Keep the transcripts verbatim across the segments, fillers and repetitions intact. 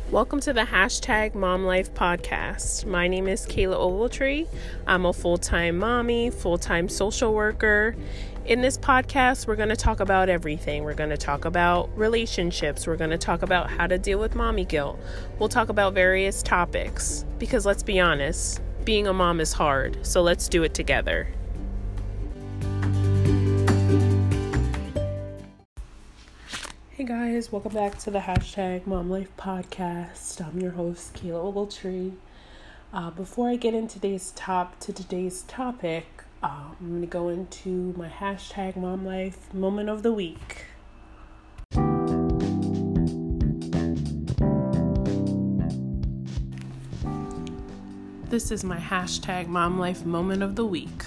Welcome to the hashtag Mom Life podcast. My name is Kayla Ogletree. I'm a full-time mommy, full-time social worker. In this podcast, we're going to talk about everything. We're going to talk about relationships. We're going to talk about how to deal with mommy guilt. We'll talk about various topics because let's be honest, being a mom is hard. So let's do it together. Hey guys, welcome back to the hashtag Mom Life podcast. I'm your host, Kayla Ogletree. Uh, before I get into today's top to today's topic, uh, I'm going to go into my hashtag Mom Life moment of the week. This is my hashtag Mom Life moment of the week.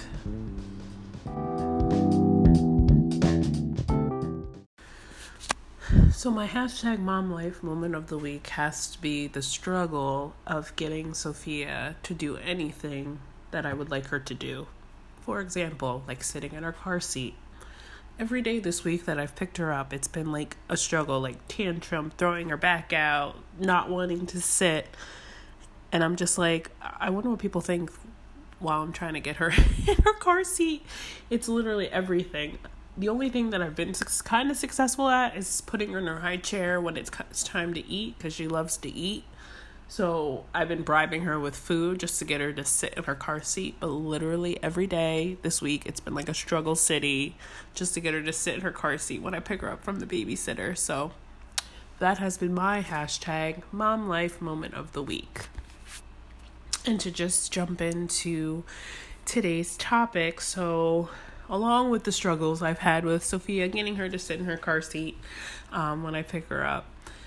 So my hashtag mom life moment of the week has to be the struggle of getting Sophia to do anything that I would like her to do. For example, like sitting in her car seat. Every day this week that I've picked her up, it's been like a struggle, like tantrum, throwing her back out, not wanting to sit. And I'm just like, I wonder what people think while I'm trying to get her in her car seat. It's literally everything. The only thing that I've been kind of successful at is putting her in her high chair when it's time to eat because she loves to eat. So I've been bribing her with food just to get her to sit in her car seat. But literally every day this week, it's been like a struggle city just to get her to sit in her car seat when I pick her up from the babysitter. So that has been my hashtag mom life moment of the week. And to just jump into today's topic, so along with the struggles I've had with Sophia getting her to sit in her car seat um, when I pick her up,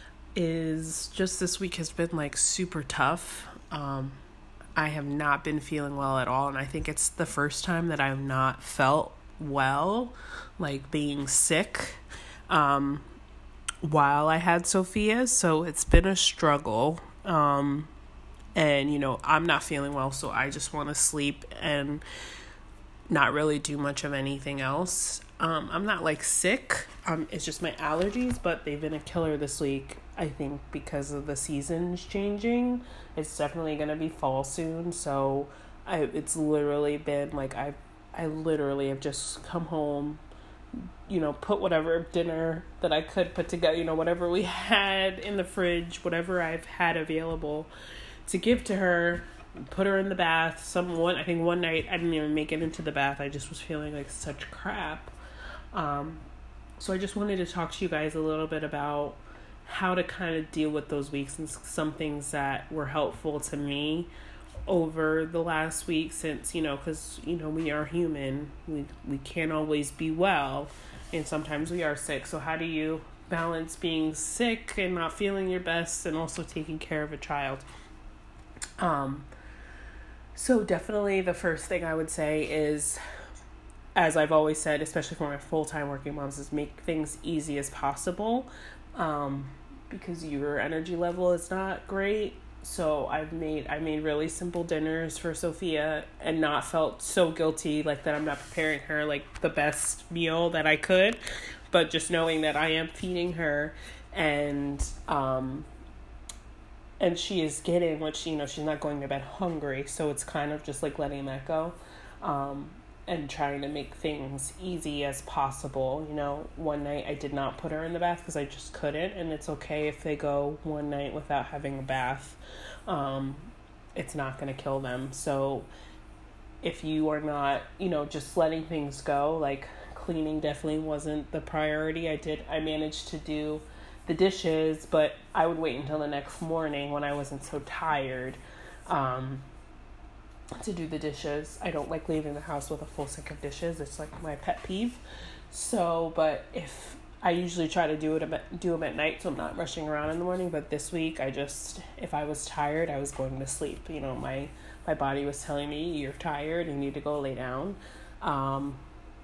is just this week has been like super tough. Um, I have not been feeling well at all, and I think it's the first time that I've not felt well, like being sick, um, while I had Sophia. So it's been a struggle. Um, and, you know, I'm not feeling well, so I just want to sleep and not really do much of anything else. Um, I'm not like sick. Um, it's just my allergies, but they've been a killer this week. I think because of the seasons changing, it's definitely gonna be fall soon. So I, it's literally been like I, I literally have just come home, you know, put whatever dinner that I could put together, you know, whatever we had in the fridge, whatever I've had available to give to her. Put her in the bath. Some one, I think one night I didn't even make it into the bath. I just was feeling like such crap. Um, so I just wanted to talk to you guys a little bit about how to kind of deal with those weeks and some things that were helpful to me over the last week, since, you know, because, you know, we are human. We, we can't always be well, and sometimes we are sick. So how do you balance being sick and not feeling your best and also taking care of a child? Um, So definitely the first thing I would say is, as I've always said, especially for my full-time working moms, is make things easy as possible, um, because your energy level is not great. So I've made, I made really simple dinners for Sophia and not felt so guilty like that I'm not preparing her like the best meal that I could, but just knowing that I am feeding her and, um, and she is getting what she, you know, she's not going to bed hungry. So it's kind of just like letting that go, um, and trying to make things easy as possible. You know, one night I did not put her in the bath because I just couldn't. And it's okay if they go one night without having a bath. Um, it's not going to kill them. So if you are not, you know, just letting things go, like cleaning definitely wasn't the priority. I did, I managed to do the dishes, but I would wait until the next morning when I wasn't so tired um, to do the dishes. I don't like leaving the house with a full sink of dishes. It's like my pet peeve. So, but if I usually try to do it about, do them at night, so I'm not rushing around in the morning. But this week, I just, if I was tired, I was going to sleep. You know, my my body was telling me, you're tired, you need to go lay down, um,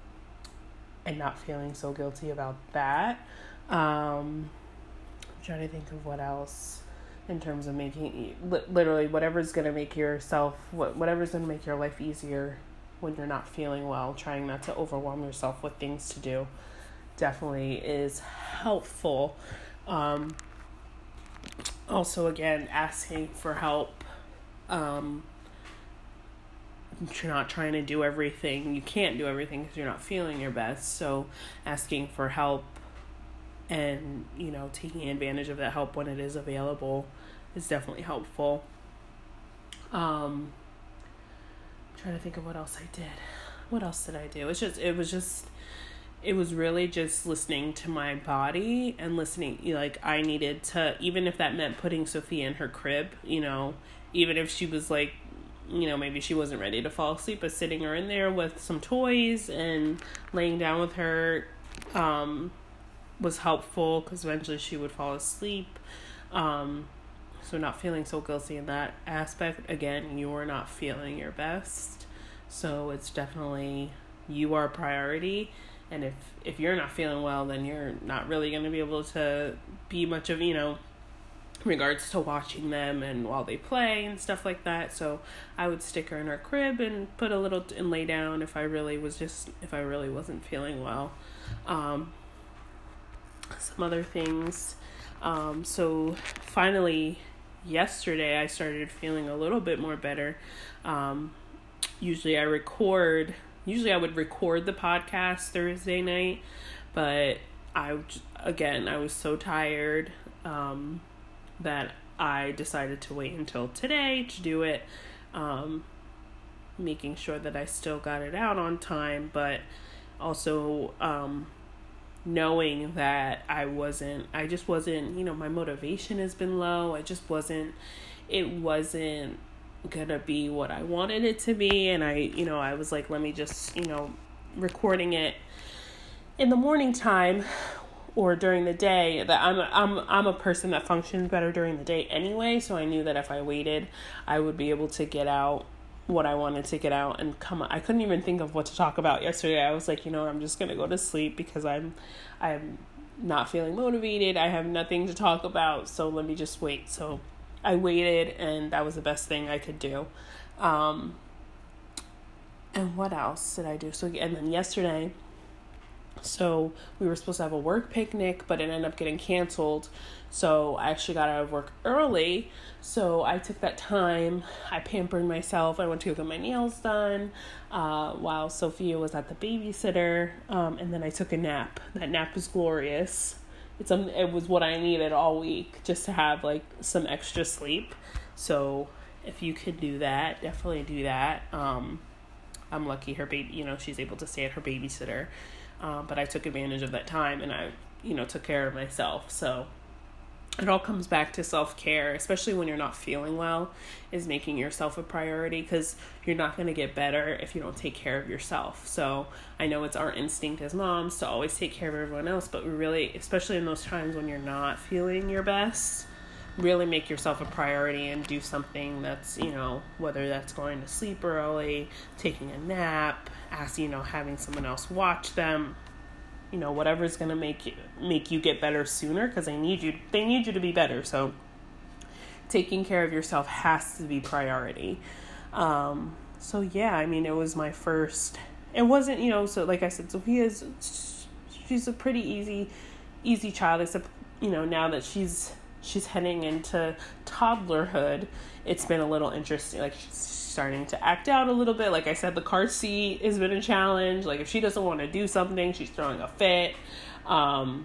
and not feeling so guilty about that. Um, I'm trying to think of what else in terms of making, literally whatever's going to make yourself, whatever's going to make your life easier when you're not feeling well, trying not to overwhelm yourself with things to do definitely is helpful. Um, Also, again, asking for help. Um, you're not trying to do everything. You can't do everything because you're not feeling your best. So asking for help and, you know, taking advantage of that help when it is available is definitely helpful. Um, I'm trying to think of what else I did. What else did I do? It's just, it was just, it was really just listening to my body and listening, you know, like I needed to, even if that meant putting Sophia in her crib, you know, even if she was like, you know, maybe she wasn't ready to fall asleep, but sitting her in there with some toys and laying down with her um, was helpful because eventually she would fall asleep. Um, so not feeling so guilty in that aspect. Again, you're not feeling your best. So it's definitely, you are a priority. And if, if you're not feeling well, then you're not really going to be able to be much of, you know, in regards to watching them and while they play and stuff like that. So I would stick her in her crib and put a little and lay down if I really was just, if I really wasn't feeling well. Um, some other things. Um, so finally yesterday I started feeling a little bit more better. Um, usually I record, usually I would record the podcast Thursday night, but I, again, I was so tired, um, that I decided to wait until today to do it, um, making sure that I still got it out on time, but also um, knowing that I wasn't, I just wasn't, you know, my motivation has been low. I just wasn't, it wasn't gonna be what I wanted it to be. And I, you know, I was like, let me just, you know, recording it in the morning time or during the day, that I'm I'm I'm a person that functions better during the day anyway, so I knew that if I waited, I would be able to get out what I wanted to get out and come. I couldn't even think of what to talk about yesterday. I was like, you know, I'm just gonna go to sleep because I'm I'm not feeling motivated. I have nothing to talk about, so let me just wait. So I waited, and that was the best thing I could do. Um, and what else did I do? So and then yesterday. So we were supposed to have a work picnic, but it ended up getting canceled. So I actually got out of work early. So I took that time. I pampered myself. I went to go get my nails done uh, while Sophia was at the babysitter. Um, and then I took a nap. That nap was glorious. It's um, it was what I needed all week, just to have like some extra sleep. So if you could do that, definitely do that. Um, I'm lucky her baby, you know, she's able to stay at her babysitter. Uh, but I took advantage of that time and I, you know, took care of myself. So it all comes back to self-care, especially when you're not feeling well, is making yourself a priority, because you're not going to get better if you don't take care of yourself. So I know it's our instinct as moms to always take care of everyone else, but we really, especially in those times when you're not feeling your best, really make yourself a priority and do something that's, you know, whether that's going to sleep early, taking a nap, ask, you know, having someone else watch them, you know, whatever's going to make you, make you get better sooner, because they need you, they need you to be better. So taking care of yourself has to be priority. Um, so yeah, I mean, it was my first, it wasn't, you know, so like I said, Sophia's, she's a pretty easy, easy child, except, you know, now that she's, she's heading into toddlerhood, it's been a little interesting. Like, she's starting to act out a little bit. Like I said, the car seat has been a challenge. Like, if she doesn't want to do something, she's throwing a fit. Um,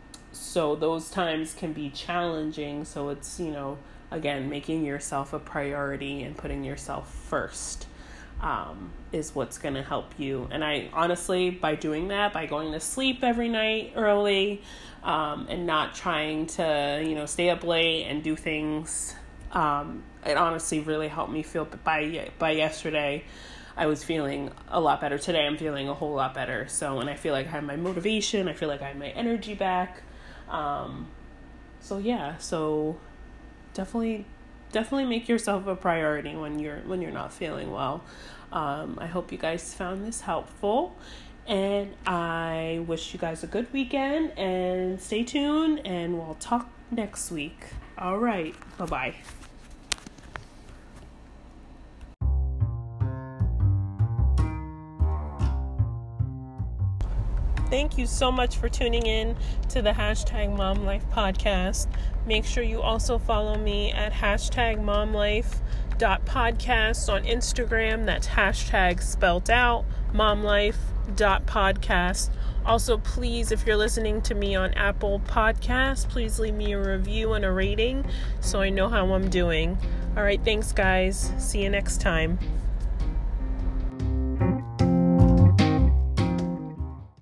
so those times can be challenging. So it's, you know, again, making yourself a priority and putting yourself first um, is what's going to help you. And I honestly, by doing that, by going to sleep every night early, um, and not trying to, you know, stay up late and do things, um, it honestly really helped me feel. By by yesterday, I was feeling a lot better. Today, I'm feeling a whole lot better. So, and I feel like I have my motivation. I feel like I have my energy back. Um, so yeah, so definitely, definitely make yourself a priority when you're when you're not feeling well. Um, I hope you guys found this helpful, and I wish you guys a good weekend, and stay tuned, and we'll talk next week. All right, bye-bye. Thank you so much for tuning in to the hashtag Mom Life podcast. Make sure you also follow me at hashtag momlife.podcast on Instagram. That's hashtag spelt out, momlife.podcast. Also, please, if you're listening to me on Apple Podcasts, please leave me a review and a rating so I know how I'm doing. All right, thanks, guys. See you next time.